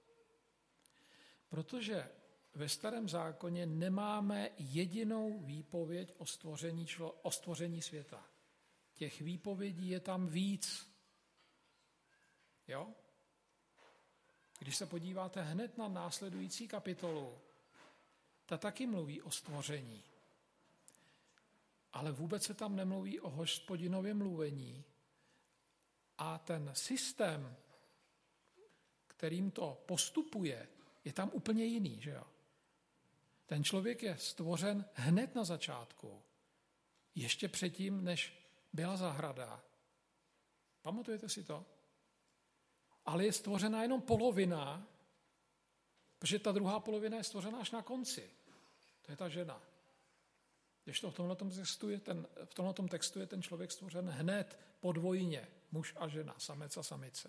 Protože ve Starém zákoně nemáme jedinou výpověď o stvoření, člo, o stvoření světa. Těch výpovědí je tam víc. Jo? Když se podíváte hned na následující kapitolu, ta taky mluví o stvoření. Ale vůbec se tam nemluví o Hospodinově mluvení. A ten systém, kterým to postupuje, je tam úplně jiný, že jo? Ten člověk je stvořen hned na začátku. Ještě předtím, než byla zahrada. Pamatujete si to? Ale je stvořena jenom polovina, protože ta druhá polovina je stvořena až na konci. To je ta žena. Když to v tomhletom textu je ten, v tomhletom textu je ten člověk stvořen hned podvojně, muž a žena, samec a samice.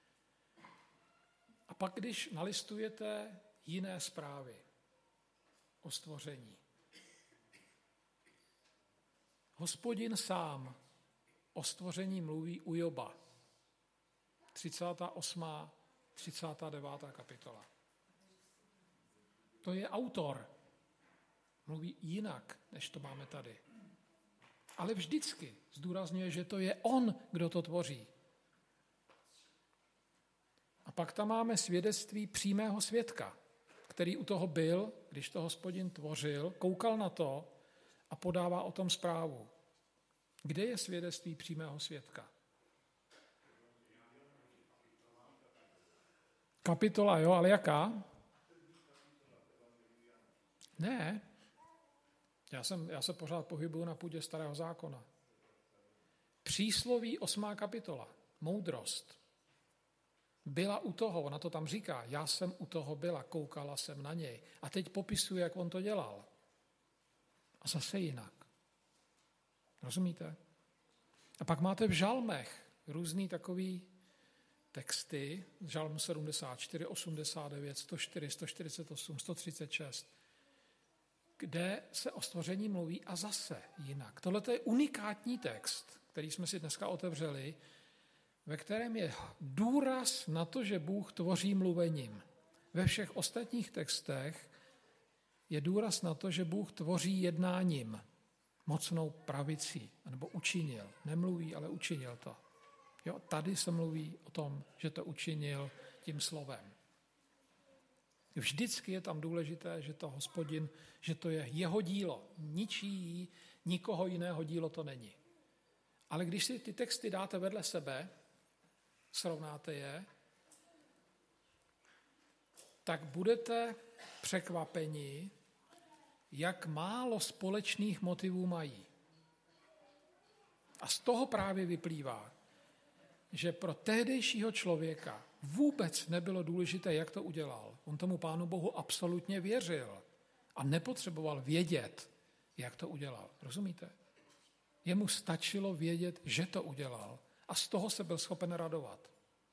A pak, když nalistujete jiné zprávy o stvoření, Hospodin sám o stvoření mluví u Joba. třicátá osmá třicátá devátá kapitola. To je autor. Mluví jinak, než to máme tady. Ale vždycky zdůrazňuje, že to je on, kdo to tvoří. A pak tam máme svědectví přímého svědka, který u toho byl, když to Hospodin tvořil, koukal na to a podává o tom zprávu. Kde je svědectví přímého svědka? Kapitola, jo, ale jaká? Ne. Já, jsem, já se pořád pohybuju na půdě Starého zákona. Přísloví osmá kapitola. Moudrost. Byla u toho, ona to tam říká, já jsem u toho byla, koukala jsem na něj. A teď popisuje, jak on to dělal. A zase jinak. Rozumíte? A pak máte v žalmech různý takový texty, žalm sedmdesát čtyři, osmdesát devět, sto čtyři, sto čtyřicet osm, sto třicet šest, kde se o stvoření mluví a zase jinak. Tohle je unikátní text, který jsme si dneska otevřeli, ve kterém je důraz na to, že Bůh tvoří mluvením. Ve všech ostatních textech je důraz na to, že Bůh tvoří jednáním, mocnou pravicí, nebo učinil. Nemluví, ale učinil to. Jo, tady se mluví o tom, že to učinil tím slovem. Vždycky je tam důležité, že to Hospodin, že to je jeho dílo. Ničí, nikoho jiného dílo to není. Ale když si ty texty dáte vedle sebe, srovnáte je, tak budete překvapeni, jak málo společných motivů mají. A z toho právě vyplývá, že pro tehdejšího člověka vůbec nebylo důležité, jak to udělal. On tomu Pánu Bohu absolutně věřil a nepotřeboval vědět, jak to udělal. Rozumíte? Jemu stačilo vědět, že to udělal a z toho se byl schopen radovat.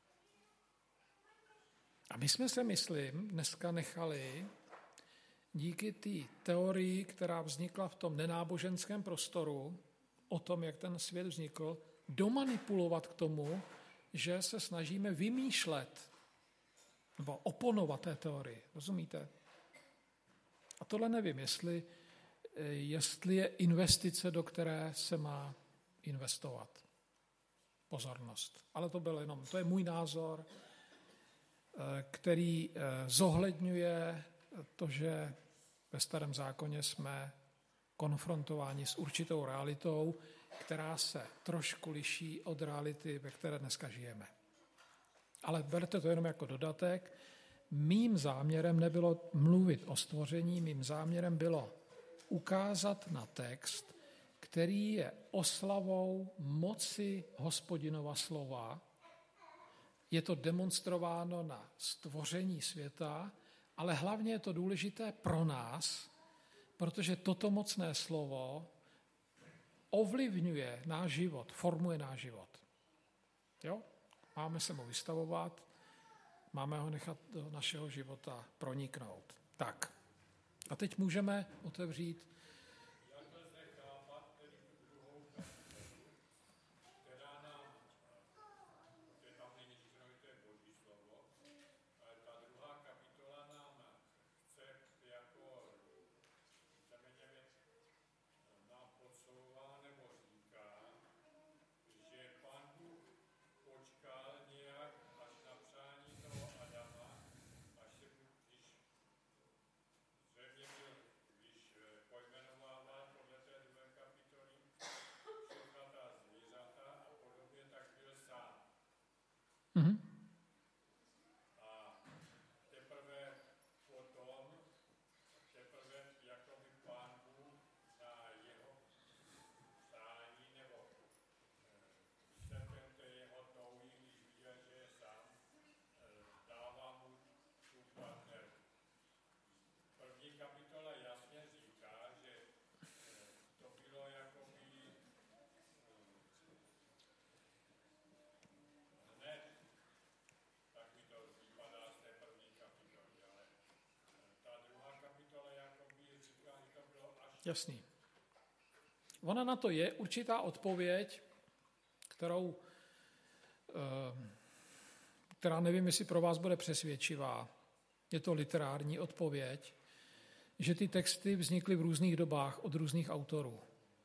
A my jsme se, myslím, dneska nechali díky té teorii, která vznikla v tom nenáboženském prostoru, o tom, jak ten svět vznikl, domanipulovat k tomu, že se snažíme vymýšlet nebo oponovat té teorii. Rozumíte? A tohle nevím, jestli, jestli je investice, do které se má investovat. Pozornost. Ale to byl jenom, to je můj názor, který zohledňuje to, že ve Starém zákoně jsme konfrontováni s určitou realitou, která se trošku liší od reality, ve které dneska žijeme. Ale berte to jenom jako dodatek. Mým záměrem nebylo mluvit o stvoření, mým záměrem bylo ukázat na text, který je oslavou moci Hospodinova slova. Je to demonstrováno na stvoření světa, ale hlavně je to důležité pro nás, protože toto mocné slovo ovlivňuje náš život, formuje náš život. Jo? Máme se mu vystavovat, máme ho nechat do našeho života proniknout. Tak. A teď můžeme otevřít. Jak lze chápat tedy tu druhou kapitolu, která nám, kde tam není řečeno, že to je Boží slovo, ale ta druhá kapitola nám chce jako víceméně nám podsouvá nebo říká, že Pán Bůh počkal nějak až na přání toho Adama, až se, když zřejmě byl, když pojmenovával podle té druhé kapitoly všechna ta zvířata a podobně, tak byl sám. Mhm. A teprve potom, teprve jakoby Pán Bůh na jeho přání nebo výsledkem té jeho touhy, když viděl, že je sám, dává mu tu partnerku. První kapitola jasně říká, že to bylo jakoby hned, tak mi to vypadá z té první kapitoly, ale ta druhá kapitola jakoby říká, že to bylo až Jasný. Ona na to je určitá odpověď, kterou, která nevím, jestli pro vás bude přesvědčivá. Je to literární odpověď, že ty texty vznikly v různých dobách od různých autorů.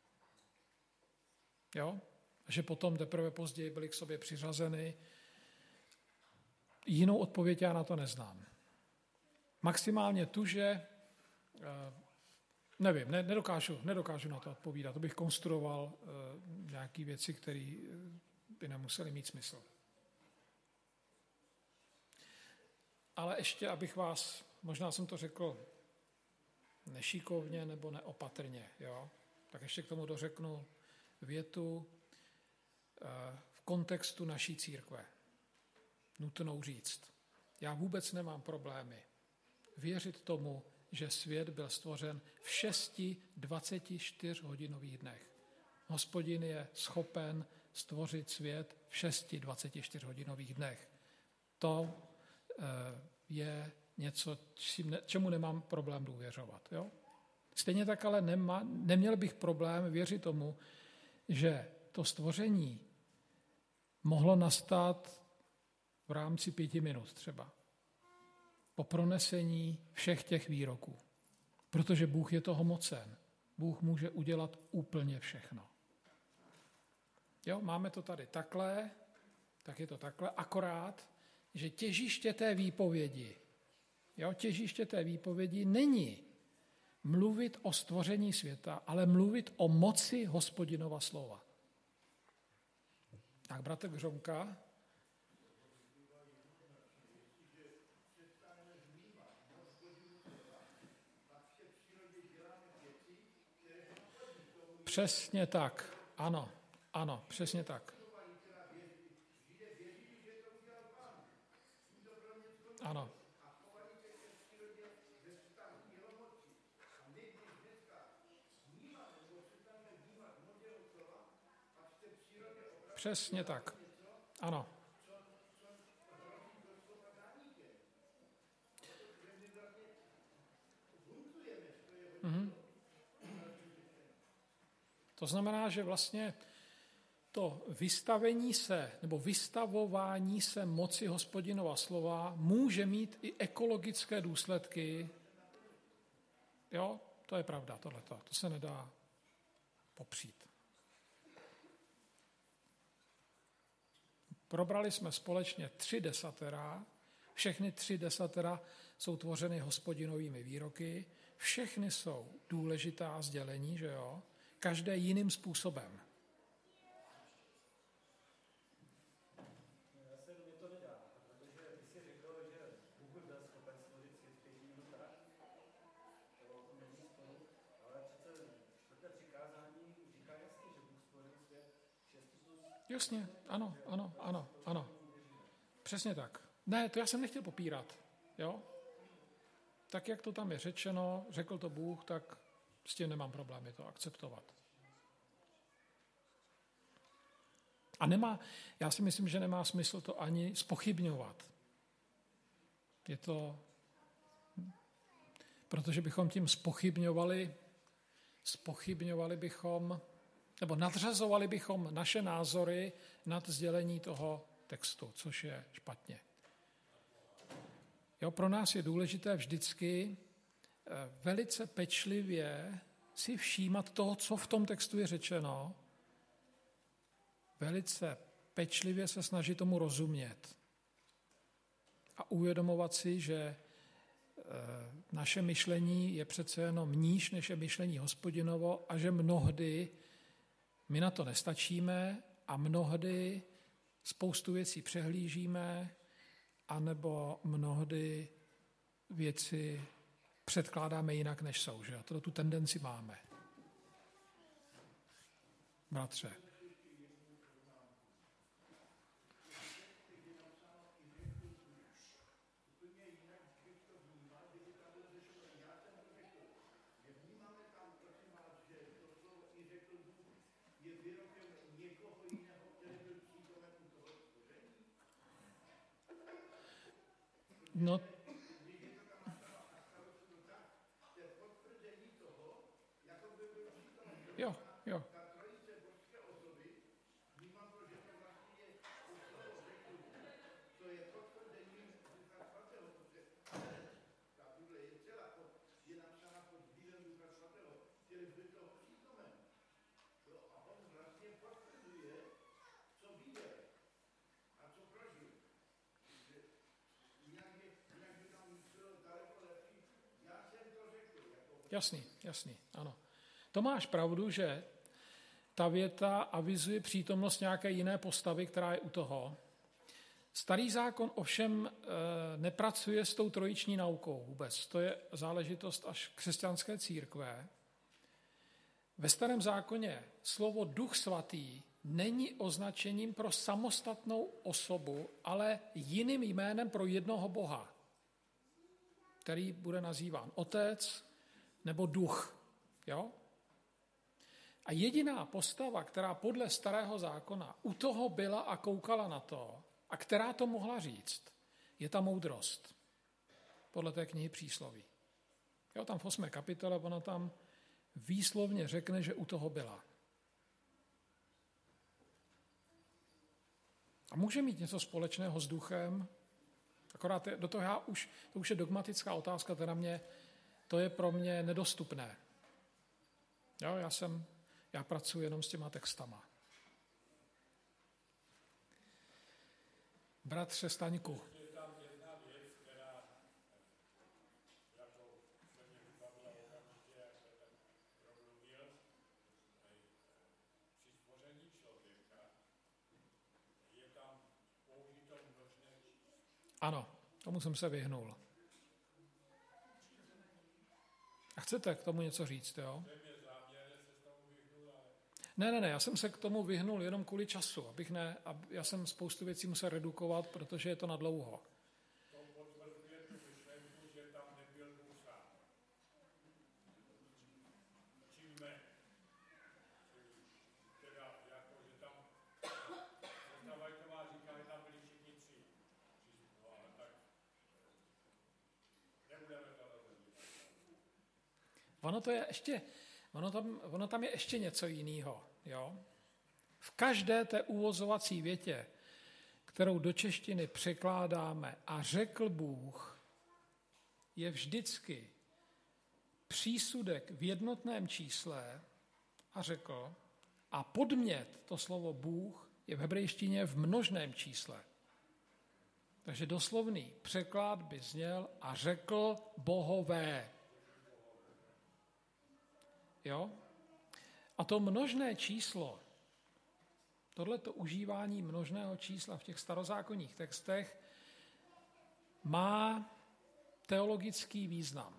Jo? A že potom teprve později byly k sobě přiřazeny. Jinou odpověď já na to neznám. Maximálně tu, že nevím, ne, nedokážu, nedokážu na to odpovídat. To bych konstruoval uh, nějaké věci, které by nemusely mít smysl. Ale ještě, abych vás, možná jsem to řekl nešikovně nebo neopatrně, jo? Tak ještě k tomu dořeknu větu uh, v kontextu naší církve. Nutnou říct. Já vůbec nemám problémy věřit tomu, že svět byl stvořen v šesti dvaceti čtyř hodinových dnech. Hospodin je schopen stvořit svět v šesti dvaceti čtyř hodinových dnech. To je něco, čemu nemám problém důvěřovat. Jo? Stejně tak ale nema, neměl bych problém věřit tomu, že to stvoření mohlo nastat v rámci pěti minut třeba. Po pronesení všech těch výroků. Protože Bůh je toho mocen. Bůh může udělat úplně všechno. Jo, máme to tady takhle, tak je to takhle, akorát, že těžiště té výpovědi, jo, těžiště té výpovědi není mluvit o stvoření světa, ale mluvit o moci Hospodinova slova. Tak, bratr Hřonka. Přesně tak. Ano, ano, přesně tak. Ano. Přesně tak. Ano. Mhm. To znamená, že vlastně to vystavení se nebo vystavování se moci Hospodinova slova může mít i ekologické důsledky. Jo, to je pravda, tohleto. To se nedá popřít. Probrali jsme společně tři desatera. Všechny tři desatera jsou tvořeny Hospodinovými výroky. Všechny jsou důležitá sdělení, že jo? Každé jiným způsobem. Jasně, ano, ano, ano, ano. Přesně tak. Ne, to já jsem nechtěl popírat, jo? Tak, jak to tam je řečeno, řekl to Bůh, tak s tím nemám problémy to akceptovat. A nemá, já si myslím, že nemá smysl to ani zpochybňovat. Je to, protože bychom tím zpochybňovali, zpochybňovali bychom, nebo nadřazovali bychom naše názory nad sdělení toho textu, což je špatně. Jo, pro nás je důležité vždycky velice pečlivě si všímat toho, co v tom textu je řečeno, velice pečlivě se snažit tomu rozumět a uvědomovat si, že naše myšlení je přece jenom níž, než je myšlení Hospodinovo a že mnohdy my na to nestačíme a mnohdy spoustu věcí přehlížíme anebo mnohdy věci předkládáme jinak, než jsou. Že? To tu tendenci máme. Bratře. No, jo, jo. Jasný, jasný, ano. To máš pravdu, že ta věta avizuje přítomnost nějaké jiné postavy, která je u toho. Starý zákon ovšem e, nepracuje s tou trojiční naukou vůbec. To je záležitost až křesťanské církve. Ve Starém zákoně slovo Duch svatý není označením pro samostatnou osobu, ale jiným jménem pro jednoho Boha, který bude nazýván Otec nebo Duch. Jo? A jediná postava, která podle Starého zákona u toho byla a koukala na to, a která to mohla říct, je ta moudrost. Podle té knihy Přísloví. Jo, tam v osmé kapitole ona tam výslovně řekne, že u toho byla. A může mít něco společného s duchem, akorát do toho já už, to už je dogmatická otázka, teda mě, to je pro mě nedostupné. Jo, já jsem, já pracuji jenom s těma textama. Bratře Staňku. Je tam jedna věc, která jako se mě vybavila okamžitě, jak se ten promluvil, při stvoření člověka je tam použito množné číslo. Ano, tomu jsem se vyhnul. A chcete k tomu něco říct, jo? To je záměrně se z tomu vyhnul, ale Ne, ne, ne, já jsem se k tomu vyhnul jenom kvůli času, abych ne, ab, já jsem spoustu věcí musel redukovat, protože je to na dlouho. To potvrzuje tu myšlenku, že tam nebyl Bůh sám. Číme, teda jako, že tam, ta Vajtová říká, že tam byli všichni tři. No ale tak nebudeme to rozhodnout. Ono to je ještě, ono tam, ono tam je ještě něco jiného. Jo? V každé té uvozovací větě, kterou do češtiny překládáme a řekl Bůh, je vždycky přísudek v jednotném čísle a řekl, a podmět, to slovo Bůh, je v hebrejštině v množném čísle. Takže doslovný překlad by zněl a řekl bohové. Jo? A to množné číslo, tohleto užívání množného čísla v těch starozákonních textech má teologický význam.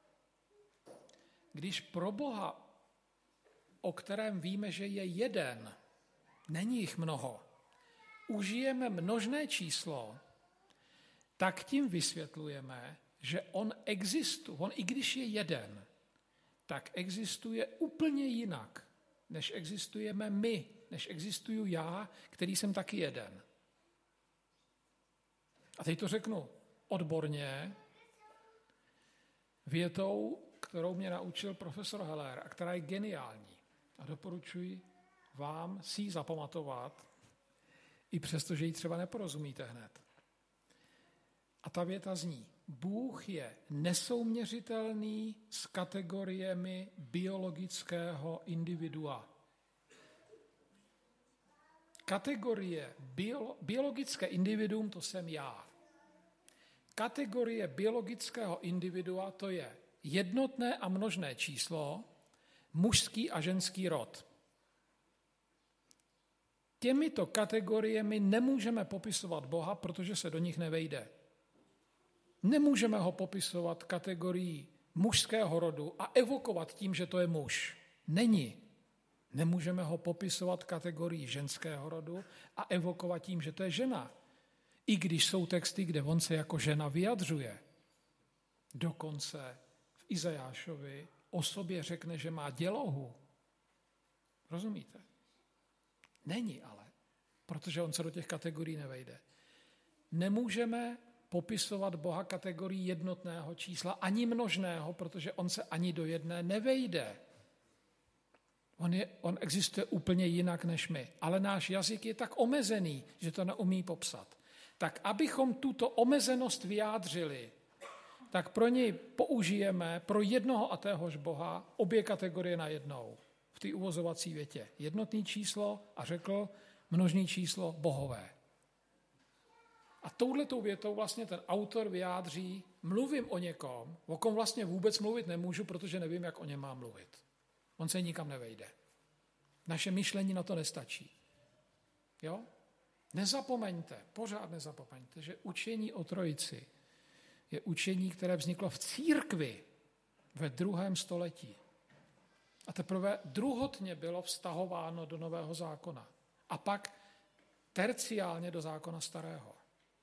Když pro Boha, o kterém víme, že je jeden, není jich mnoho, užijeme množné číslo, tak tím vysvětlujeme, že on existuje, on i když je jeden, tak existuje úplně jinak, než existujeme my, než existuju já, který jsem taky jeden. A teď to řeknu odborně, větou, kterou mě naučil profesor Heller a která je geniální. A doporučuji vám si ji zapamatovat, i přesto, že ji třeba neporozumíte hned. A ta věta zní, Bůh je nesouměřitelný s kategoriemi biologického individua. Kategorie bio, biologické individuum, to jsem já. Kategorie biologického individua, to je jednotné a množné číslo, mužský a ženský rod. Těmito kategoriemi nemůžeme popisovat Boha, protože se do nich nevejde. Nemůžeme ho popisovat kategorií mužského rodu a evokovat tím, že to je muž. Není. Nemůžeme ho popisovat kategorií ženského rodu a evokovat tím, že to je žena. I když jsou texty, kde on se jako žena vyjadřuje. Dokonce v Izajášovi o sobě řekne, že má dělohu. Rozumíte? Není ale, protože on se do těch kategorií nevejde. Nemůžeme popisovat Boha kategorii jednotného čísla, ani množného, protože on se ani do jedné nevejde. On, je, on existuje úplně jinak než my, ale náš jazyk je tak omezený, že to neumí popsat. Tak abychom tuto omezenost vyjádřili, tak pro něj použijeme pro jednoho a téhož Boha obě kategorie najednou v té uvozovací větě. Jednotný číslo a řekl množný číslo bohové. A touhletou větou vlastně ten autor vyjádří, mluvím o někom, o kom vlastně vůbec mluvit nemůžu, protože nevím, jak o něm mám mluvit. On se nikam nevejde. Naše myšlení na to nestačí. Jo? Nezapomeňte, pořád nezapomeňte, že učení o Trojici je učení, které vzniklo v církvi ve druhém století. A teprve druhotně bylo vztahováno do Nového zákona. A pak terciálně do zákona starého.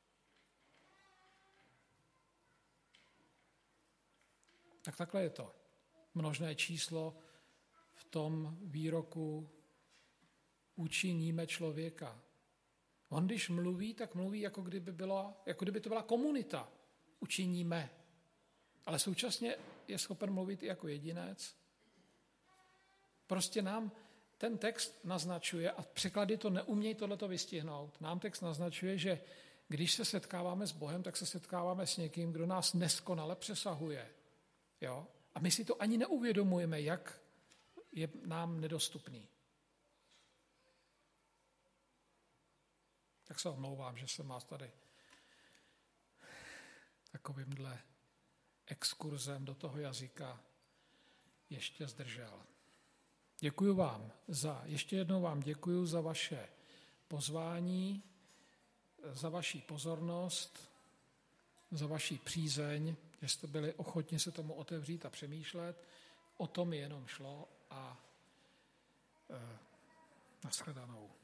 Tak takhle je to. Množné číslo v tom výroku učiníme člověka. On když mluví, tak mluví, jako kdyby, byla, jako kdyby to byla komunita. Učiníme. Ale současně je schopen mluvit i jako jedinec. Prostě nám ten text naznačuje, a překlady to neumějí tohleto vystihnout, nám text naznačuje, že když se setkáváme s Bohem, tak se setkáváme s někým, kdo nás neskonale přesahuje. Jo? A my si to ani neuvědomujeme, jak je nám nedostupný. Tak se omlouvám, že jsem vás tady takovýmhle exkurzem do toho jazyka ještě zdržel. Děkuju vám za, ještě jednou vám děkuju za vaše pozvání, za vaši pozornost, za vaši přízeň, že jste byli ochotni se tomu otevřít a přemýšlet. O tom mi jenom šlo a Nashledanou.